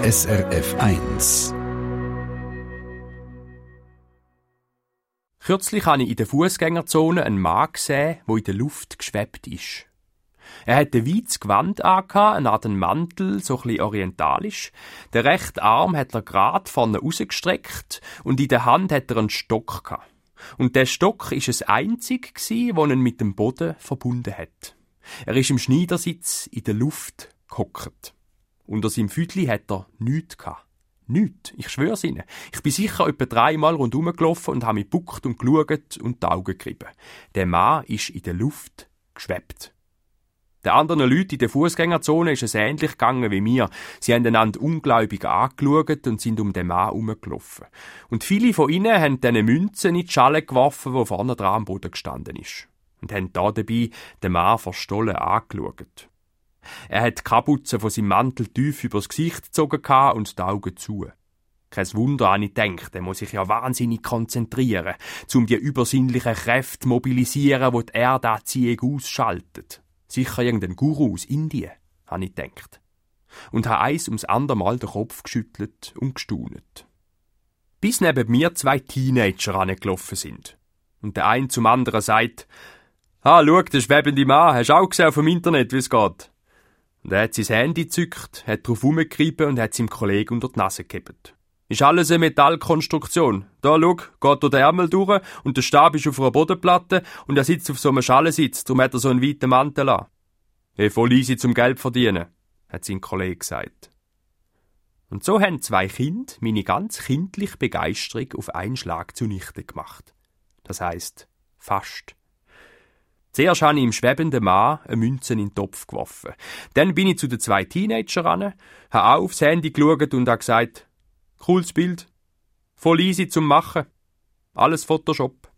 SRF 1. Kürzlich habe ich in der Fußgängerzone einen Mann gesehen, der in der Luft geschwebt ist. Er hatte ein weites Gewand angehabt, eine Art Mantel, so ein bisschen orientalisch. Den rechten Arm hat er gerade vorne rausgestreckt und in der Hand hat er einen Stock gehabt. Und der Stock war das einzige, das ihn mit dem Boden verbunden hat. Er ist im Schneidersitz in der Luft gehockt. Unter seinem Füdli hat er nichts gehabt. Nichts, ich schwör's Ihnen. Ich bin sicher etwa 3-mal rundherum gelaufen und habe mich gebuckt und geschaut und die Augen gerieben. Der Mann ist in der Luft geschwebt. Den anderen Leuten in der Fußgängerzone ist es ähnlich gegangen wie mir. Sie haben einander ungläubig angeschaut und sind um den Mann herumgelaufen. Und viele von ihnen haben diese Münzen in die Schale geworfen, die vorne dran am Boden gestanden ist. Und haben dabei den Mann verstohlen angeschaut. Er hat die Kapuze von seinem Mantel tief übers Gesicht gezogen und die Augen zu. Kein Wunder, habe ich gedacht, er muss sich ja wahnsinnig konzentrieren, um die übersinnlichen Kräfte zu mobilisieren, die die Erdanziehung ausschaltet. Sicher irgendein Guru aus Indien, habe ich gedacht. Und habe eins ums andere Mal den Kopf geschüttelt und gestaunet. Bis neben mir 2 Teenager angelaufen sind. Und der eine zum anderen sagt, schau, der schwebende Mann, hast du auch gesehen auf dem Internet, wie es geht? Und er hat sein Handy gezückt, hat drauf herumgegriffen und hat seinem Kollegen unter die Nase gehabt. Ist alles eine Metallkonstruktion. Da, schau, geht durch den Ärmel durch und der Stab ist auf einer Bodenplatte und er sitzt auf so einem Schalensitz, darum hat er so einen weiten Mantel an. Voll easy zum Geld verdienen, hat sein Kollege gesagt. Und so haben 2 Kinder meine ganz kindliche Begeisterung auf einen Schlag zunichte gemacht. Das heisst, fast. Zuerst habe ich im schwebenden Mann eine Münze in den Topf geworfen. Dann bin ich zu den 2 Teenagern ran, habe auch aufs Handy geschaut und habe gesagt, cooles Bild, voll easy zum Machen, alles Photoshop.